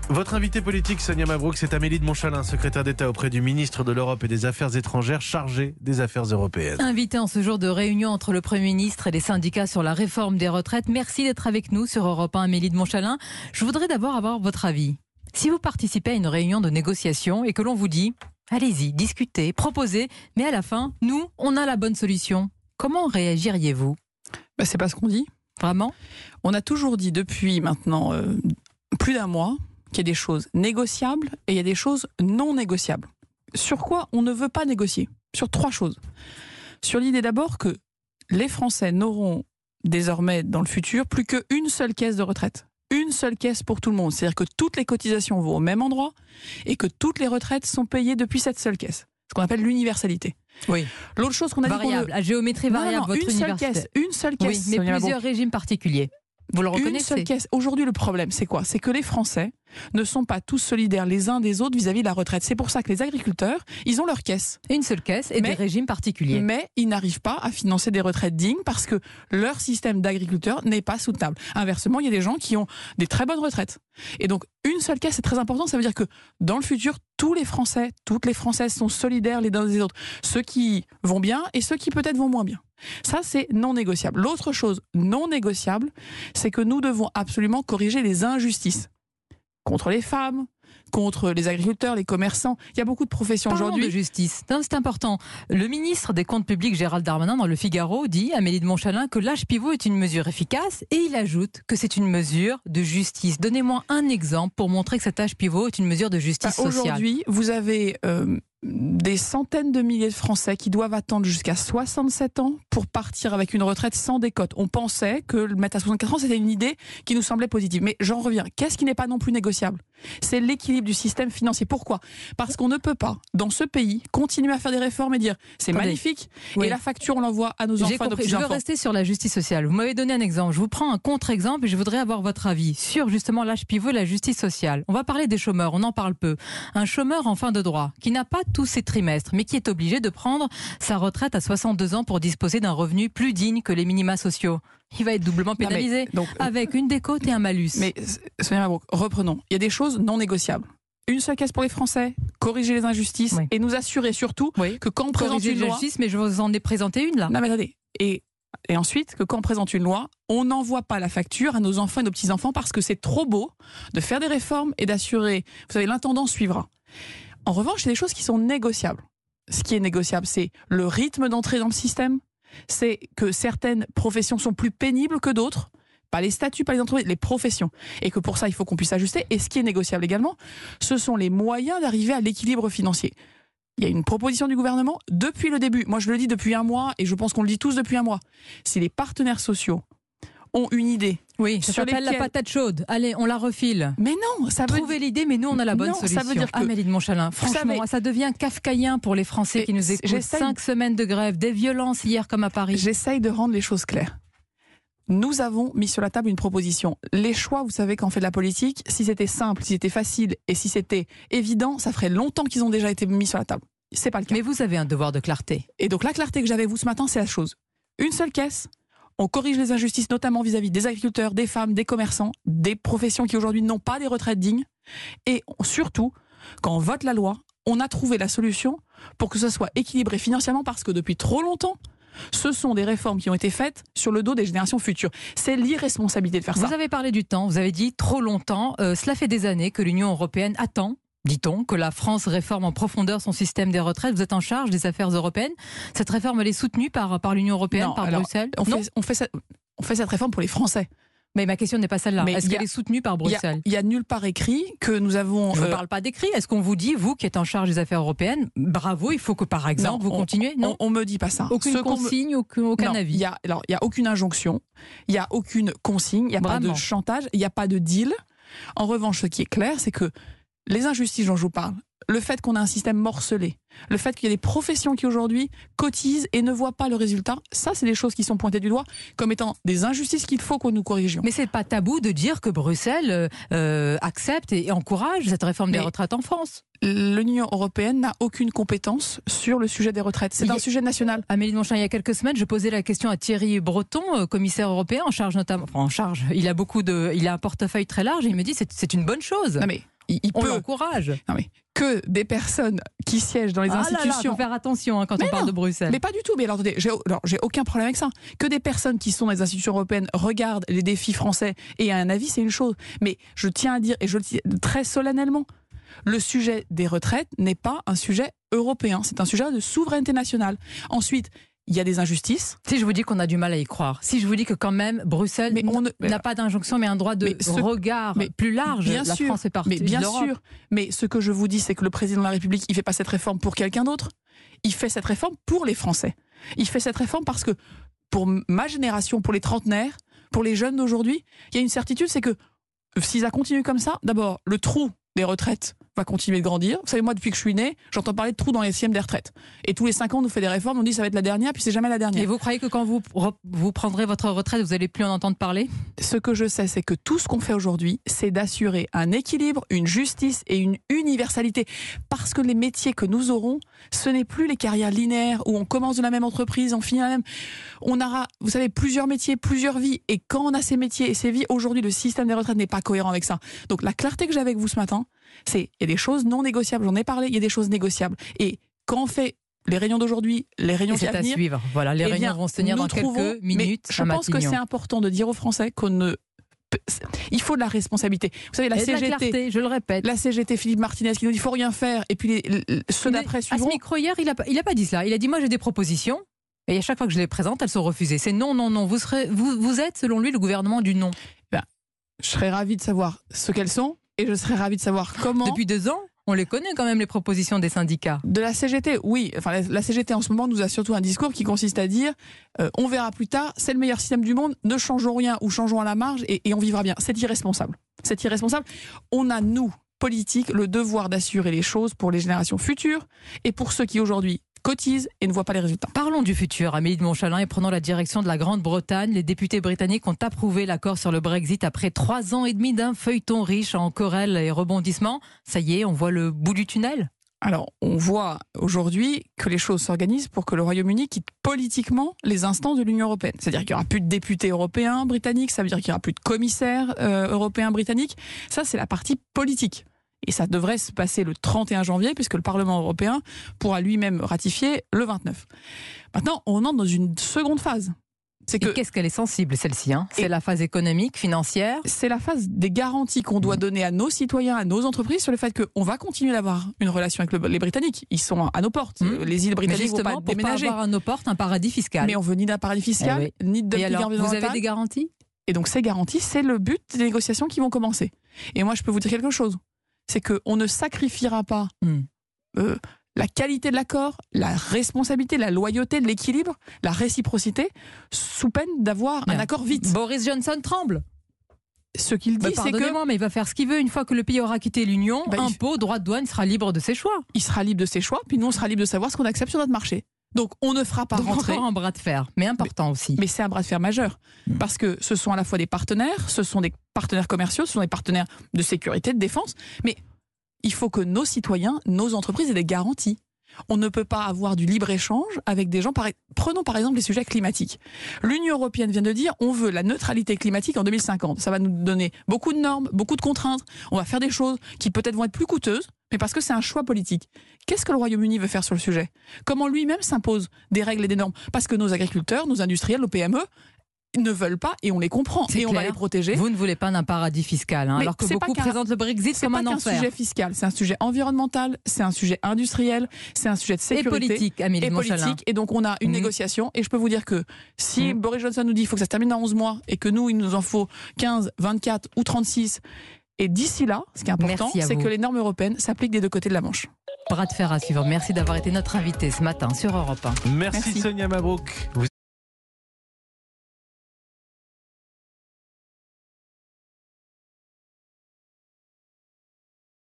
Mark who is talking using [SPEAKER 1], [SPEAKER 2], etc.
[SPEAKER 1] Votre invité politique, Sonia Mabrouk, c'est Amélie de Montchalin, secrétaire d'État auprès du ministre de l'Europe et des Affaires étrangères, chargée des affaires européennes.
[SPEAKER 2] Invité en ce jour de réunion entre le Premier ministre et les syndicats sur la réforme des retraites. Merci d'être avec nous sur Europe 1, Amélie de Montchalin. Je voudrais d'abord avoir votre avis. Si vous participez à une réunion de négociation et que l'on vous dit « Allez-y, discutez, proposez », mais à la fin, nous, on a la bonne solution. Comment réagiriez-vous ?
[SPEAKER 3] C'est pas ce qu'on dit.
[SPEAKER 2] Vraiment ?
[SPEAKER 3] On a toujours dit depuis maintenant plus d'un mois qu'il y a des choses négociables et il y a des choses non négociables. Sur quoi on ne veut pas négocier ? Sur 3 choses. Sur l'idée d'abord que les Français n'auront désormais dans le futur plus qu'une seule caisse de retraite. Une seule caisse pour tout le monde. C'est-à-dire que toutes les cotisations vont au même endroit et que toutes les retraites sont payées depuis cette seule caisse. Ce qu'on appelle l'universalité.
[SPEAKER 2] Oui.
[SPEAKER 3] L'autre chose qu'on a
[SPEAKER 2] variable, à géométrie variable,
[SPEAKER 3] non,
[SPEAKER 2] votre université.
[SPEAKER 3] Une seule caisse.
[SPEAKER 2] Oui, mais plusieurs régimes particuliers. Vous le reconnaissez ?
[SPEAKER 3] Une seule caisse. Aujourd'hui, le problème, c'est quoi ? C'est que les Français ne sont pas tous solidaires les uns des autres vis-à-vis de la retraite. C'est pour ça que les agriculteurs, ils ont leur caisse.
[SPEAKER 2] Une seule caisse et des régimes particuliers.
[SPEAKER 3] Mais ils n'arrivent pas à financer des retraites dignes parce que leur système d'agriculteurs n'est pas soutenable. Inversement, il y a des gens qui ont des très bonnes retraites. Et donc, une seule caisse, c'est très important. Ça veut dire que dans le futur, tous les Français, toutes les Françaises sont solidaires les uns des autres. Ceux qui vont bien et ceux qui peut-être vont moins bien. Ça, c'est non négociable. L'autre chose non négociable, c'est que nous devons absolument corriger les injustices contre les femmes, contre les agriculteurs, les commerçants. Il y a beaucoup de professions aujourd'hui.
[SPEAKER 2] De justice. Non, c'est important. Le ministre des Comptes publics, Gérald Darmanin, dans Le Figaro, dit, Amélie de Montchalin, que l'âge pivot est une mesure efficace et il ajoute que c'est une mesure de justice. Donnez-moi un exemple pour montrer que cet âge pivot est une mesure de justice sociale.
[SPEAKER 3] Aujourd'hui, vous avez des centaines de milliers de Français qui doivent attendre jusqu'à 67 ans pour partir avec une retraite sans décote. On pensait que le mettre à 64 ans, c'était une idée qui nous semblait positive. Mais j'en reviens. Qu'est-ce qui n'est pas non plus négociable ? C'est l'équilibre du système financier. Pourquoi ? Parce qu'on ne peut pas, dans ce pays, continuer à faire des réformes et dire c'est magnifique, et la facture, on l'envoie à nos enfants et nos petits-enfants.
[SPEAKER 2] Je veux rester sur la justice sociale. Vous m'avez donné un exemple. Je vous prends un contre-exemple et je voudrais avoir votre avis sur justement l'âge pivot et la justice sociale. On va parler des chômeurs, on en parle peu. Un chômeur en fin de droit, qui n'a pas tous ses trimestres, mais qui est obligé de prendre sa retraite à 62 ans pour disposer d'un revenu plus digne que les minima sociaux. Il va être doublement pénalisé, avec une décote et un malus.
[SPEAKER 3] Mais Sonia Mabrouk, reprenons. Il y a des choses non négociables. Une seule caisse pour les Français, corriger les injustices et nous assurer surtout que quand on présente une loi...
[SPEAKER 2] mais je vous en ai présenté une là.
[SPEAKER 3] Non mais attendez. Et ensuite, que quand on présente une loi, on n'envoie pas la facture à nos enfants et nos petits-enfants parce que c'est trop beau de faire des réformes et d'assurer... Vous savez, l'intendant suivra. En revanche, il y a des choses qui sont négociables. Ce qui est négociable, c'est le rythme d'entrée dans le système, c'est que certaines professions sont plus pénibles que d'autres, pas les statuts, pas les entreprises, les professions. Et que pour ça, il faut qu'on puisse ajuster. Et ce qui est négociable également, ce sont les moyens d'arriver à l'équilibre financier. Il y a une proposition du gouvernement depuis le début. Moi, je le dis depuis un mois, et je pense qu'on le dit tous depuis un mois. Si les partenaires sociaux ont une idée...
[SPEAKER 2] Oui, ça s'appelle la patate chaude. Allez, on la refile.
[SPEAKER 3] Mais non, ça veut
[SPEAKER 2] trouver l'idée, mais nous, on a la bonne solution.
[SPEAKER 3] Ça veut dire que...
[SPEAKER 2] Amélie de Montchalin, franchement, ça devient kafkaïen pour les Français qui nous écoutent. 5 semaines de grève, des violences hier comme à Paris.
[SPEAKER 3] J'essaye de rendre les choses claires. Nous avons mis sur la table une proposition. Les choix, vous savez, quand on fait de la politique, si c'était simple, si c'était facile et si c'était évident, ça ferait longtemps qu'ils ont déjà été mis sur la table. C'est pas le cas.
[SPEAKER 2] Mais vous avez un devoir de clarté.
[SPEAKER 3] Et donc la clarté que j'avais vous ce matin, c'est la chose. Une seule caisse. On corrige les injustices, notamment vis-à-vis des agriculteurs, des femmes, des commerçants, des professions qui aujourd'hui n'ont pas des retraites dignes. Et surtout, quand on vote la loi, on a trouvé la solution pour que ce soit équilibré financièrement parce que depuis trop longtemps, ce sont des réformes qui ont été faites sur le dos des générations futures. C'est l'irresponsabilité de faire ça.
[SPEAKER 2] Vous avez parlé du temps, vous avez dit trop longtemps. Cela fait des années que l'Union européenne attend, dit-on, que la France réforme en profondeur son système des retraites. Vous êtes en charge des affaires européennes. Cette réforme, elle est soutenue par l'Union européenne, par Bruxelles ?
[SPEAKER 3] On fait cette réforme pour les Français.
[SPEAKER 2] Mais ma question n'est pas celle-là. Est-ce qu'elle est soutenue par Bruxelles ?
[SPEAKER 3] Il y a nulle part écrit que nous avons...
[SPEAKER 2] Je ne parle pas d'écrit. Est-ce qu'on vous dit, vous qui êtes en charge des affaires européennes, bravo, il faut que par exemple vous continuez ? Non,
[SPEAKER 3] on me dit pas ça.
[SPEAKER 2] Aucune consigne, aucun avis.
[SPEAKER 3] Il y a aucune injonction, il y a aucune consigne, il n'y a pas de chantage, il n'y a pas de deal. En revanche, ce qui est clair, c'est que les injustices dont je vous parle, le fait qu'on a un système morcelé, le fait qu'il y a des professions qui aujourd'hui cotisent et ne voient pas le résultat, ça c'est des choses qui sont pointées du doigt comme étant des injustices qu'il faut que nous corrigions.
[SPEAKER 2] Mais c'est pas tabou de dire que Bruxelles accepte et encourage cette réforme des retraites en France.
[SPEAKER 3] L'Union européenne n'a aucune compétence sur le sujet des retraites. C'est un sujet national.
[SPEAKER 2] Amélie de Montchalin, il y a quelques semaines, je posais la question à Thierry Breton, commissaire européen en charge notamment. Enfin, en charge. Il a un portefeuille très large et il me dit c'est une bonne chose.
[SPEAKER 3] Non mais
[SPEAKER 2] On l'encourage.
[SPEAKER 3] Non mais que des personnes qui siègent dans les institutions.
[SPEAKER 2] Il faut faire attention quand on parle de Bruxelles.
[SPEAKER 3] Mais pas du tout. Mais alors, attendez, j'ai aucun problème avec ça. Que des personnes qui sont dans les institutions européennes regardent les défis français et aient un avis, c'est une chose. Mais je tiens à dire, et je le dis très solennellement, le sujet des retraites n'est pas un sujet européen. C'est un sujet de souveraineté nationale. Ensuite, il y a des injustices.
[SPEAKER 2] Si je vous dis qu'on a du mal à y croire, si je vous dis que quand même Bruxelles n'a pas d'injonction mais un droit de regard plus large,
[SPEAKER 3] bien
[SPEAKER 2] la
[SPEAKER 3] sûr,
[SPEAKER 2] France est partie
[SPEAKER 3] mais bien
[SPEAKER 2] d'Europe.
[SPEAKER 3] sûr. Mais ce que je vous dis, c'est que le président de la République, il fait pas cette réforme pour quelqu'un d'autre. Il fait cette réforme pour les Français. Il fait cette réforme parce que pour ma génération, pour les trentenaires, pour les jeunes d'aujourd'hui, il y a une certitude, c'est que si ça continue comme ça, d'abord, le trou des retraites va continuer de grandir. Vous savez, moi, depuis que je suis né, j'entends parler de trous dans les systèmes des retraites. Et tous les 5 ans, on nous fait des réformes, on dit ça va être la dernière, puis c'est jamais la dernière.
[SPEAKER 2] Et vous croyez que quand vous prendrez votre retraite, vous n'allez plus en entendre parler ?
[SPEAKER 3] Ce que je sais, c'est que tout ce qu'on fait aujourd'hui, c'est d'assurer un équilibre, une justice et une universalité. Parce que les métiers que nous aurons, ce n'est plus les carrières linéaires où on commence de la même entreprise, on finit la même. On aura, vous savez, plusieurs métiers, plusieurs vies. Et quand on a ces métiers et ces vies, aujourd'hui, le système des retraites n'est pas cohérent avec ça. Donc la clarté que j'ai avec vous ce matin, c'est il y a des choses non négociables, j'en ai parlé, il y a des choses négociables. Et quand on fait les réunions d'aujourd'hui, les réunions qui
[SPEAKER 2] c'est à suivre. Voilà, les réunions vont se tenir dans quelques minutes.
[SPEAKER 3] Je pense que c'est important de dire aux Français il faut de la responsabilité. Vous savez, la CGT,
[SPEAKER 2] clarté, je le répète.
[SPEAKER 3] La CGT, Philippe Martinez, qui nous dit qu'il ne faut rien faire, et puis ceux d'après suivront.
[SPEAKER 2] À ce micro hier, il a pas dit cela. Il a dit moi j'ai des propositions. Et à chaque fois que je les présente, elles sont refusées. C'est non, non, non. Vous êtes, selon lui, le gouvernement du non.
[SPEAKER 3] Je serais ravi de savoir ce qu'elles sont. Et je serais ravi de savoir comment...
[SPEAKER 2] Depuis 2 ans, on les connaît quand même, les propositions des syndicats.
[SPEAKER 3] De la CGT, oui. Enfin, la CGT en ce moment nous a surtout un discours qui consiste à dire on verra plus tard, c'est le meilleur système du monde, ne changeons rien ou changeons à la marge et on vivra bien. C'est irresponsable. C'est irresponsable. On a, nous, politiques, le devoir d'assurer les choses pour les générations futures et pour ceux qui aujourd'hui cotisent et ne voient pas les résultats.
[SPEAKER 2] Parlons du futur, Amélie de Montchalin, et prenons la direction de la Grande-Bretagne. Les députés britanniques ont approuvé l'accord sur le Brexit après 3 ans et demi d'un feuilleton riche en querelles et rebondissements. Ça y est, on voit le bout du tunnel ?
[SPEAKER 3] Alors, on voit aujourd'hui que les choses s'organisent pour que le Royaume-Uni quitte politiquement les instances de l'Union européenne. C'est-à-dire qu'il n'y aura plus de députés européens britanniques, ça veut dire qu'il n'y aura plus de commissaires européens britanniques. Ça, c'est la partie politique. Et ça devrait se passer le 31 janvier, puisque le Parlement européen pourra lui-même ratifier le 29. Maintenant, on entre dans une seconde phase.
[SPEAKER 2] Et qu'est-ce qu'elle est sensible, celle-ci, hein ? C'est la phase économique, financière.
[SPEAKER 3] C'est la phase des garanties qu'on doit donner à nos citoyens, à nos entreprises, sur le fait qu'on va continuer d'avoir une relation avec les Britanniques. Ils sont à nos portes. Les îles britanniques vont pas déménager.
[SPEAKER 2] Pour pas avoir à nos portes un paradis fiscal.
[SPEAKER 3] Mais on veut ni d'un paradis fiscal, ni de dumping environnemental.
[SPEAKER 2] Vous avez des garanties ?
[SPEAKER 3] Et donc ces garanties, c'est le but des négociations qui vont commencer. Et moi, je peux vous dire quelque chose. C'est qu'on ne sacrifiera pas la qualité de l'accord, la responsabilité, la loyauté, l'équilibre, la réciprocité, sous peine d'avoir un accord vite.
[SPEAKER 2] Boris Johnson tremble.
[SPEAKER 3] Ce qu'il dit, c'est que...
[SPEAKER 2] Pardonnez-moi, mais il va faire ce qu'il veut. Une fois que le pays aura quitté l'Union, impôts, droits de douane, il sera libre de ses choix.
[SPEAKER 3] Il sera libre de ses choix, puis nous, on sera libre de savoir ce qu'on accepte sur notre marché. Donc, on ne fera pas rentrer...
[SPEAKER 2] Encore un bras de fer, mais important aussi.
[SPEAKER 3] Mais c'est un bras de fer majeur, parce que ce sont à la fois des partenaires, ce sont des partenaires commerciaux, ce sont des partenaires de sécurité, de défense, mais il faut que nos citoyens, nos entreprises aient des garanties. On ne peut pas avoir du libre-échange avec des gens... Prenons par exemple les sujets climatiques. L'Union européenne vient de dire on veut la neutralité climatique en 2050. Ça va nous donner beaucoup de normes, beaucoup de contraintes. On va faire des choses qui peut-être vont être plus coûteuses, mais parce que c'est un choix politique. Qu'est-ce que le Royaume-Uni veut faire sur le sujet ? Comment lui-même s'impose des règles et des normes ? Parce que nos agriculteurs, nos industriels, nos PME ne veulent pas, et on les comprend, et on va les protéger.
[SPEAKER 2] Vous ne voulez pas d'un paradis fiscal, hein, alors que beaucoup présentent le Brexit comme un enfer.
[SPEAKER 3] C'est pas qu'un sujet fiscal, c'est un sujet environnemental, c'est un sujet industriel, c'est un sujet de sécurité.
[SPEAKER 2] Et politique, Amélie de Montchalin.
[SPEAKER 3] Politique, et donc on a une négociation, et je peux vous dire que si Boris Johnson nous dit qu'il faut que ça se termine dans 11 mois, et que nous, il nous en faut 15, 24 ou 36, et d'ici là, ce qui est important, c'est que les normes européennes s'appliquent des deux côtés de la Manche.
[SPEAKER 2] Bras de fer à suivre. Merci d'avoir été notre invité ce matin sur Europe 1.
[SPEAKER 1] Merci. Sonia Mabrouk.